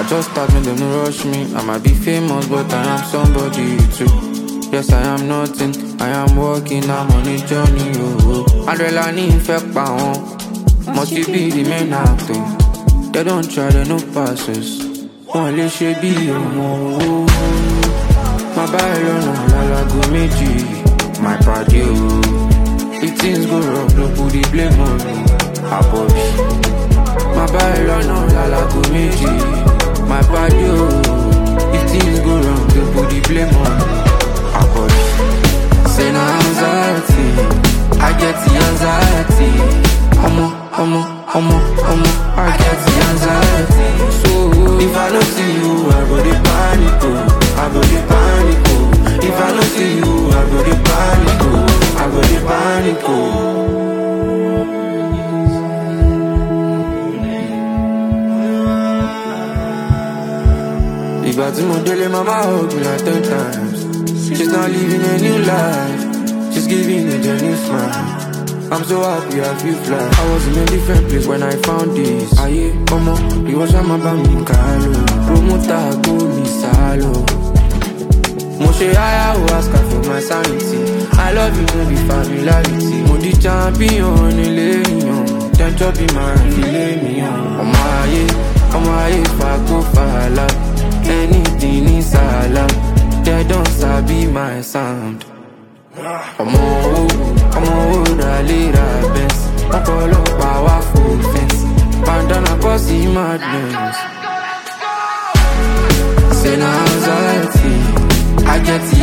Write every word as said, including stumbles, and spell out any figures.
just start me, them no rush me. I might be famous, but I am somebody too. Yes, I am nothing. I am working, I'm on a journey. Oh, oh. Adrenaline infect pound. Must you be the main actor? They don't try, they no passes. Only she be oh, oh. My body on la go meji. My party oh. If things go wrong, no put the blame on me. I bobby. My body on la go meji. My body oh. If things go wrong, no put the blame on me. I bobby. Say no anxiety. I get the anxiety. Omo, omo, omo, omo. I get the anxiety. So if I don't see you, I go the panic oh. I go the panic oh. If I don't see you, I go the panic oh. I go the panic oh. Ìgbà tí mo délé mama hug me like ten times. She's not living a new life. She's giving a genuine smile. I'm so happy I feel fly. I was in a different place when I found this. Aye, omo, you was my bami kalo. Promoter go mi salo. Mo she ayahuasca for my sanity. I love you, no be familiarity. Mo di champion, ile yan. Then chop in my filet mignon. Omo aye, omo aye, fa go fala. Anything is salad. They don't sabi my sound. Omo oh, omo oh, da lira best. Okolo powerful fence. Bandana bossy madness. Say no anxiety. I get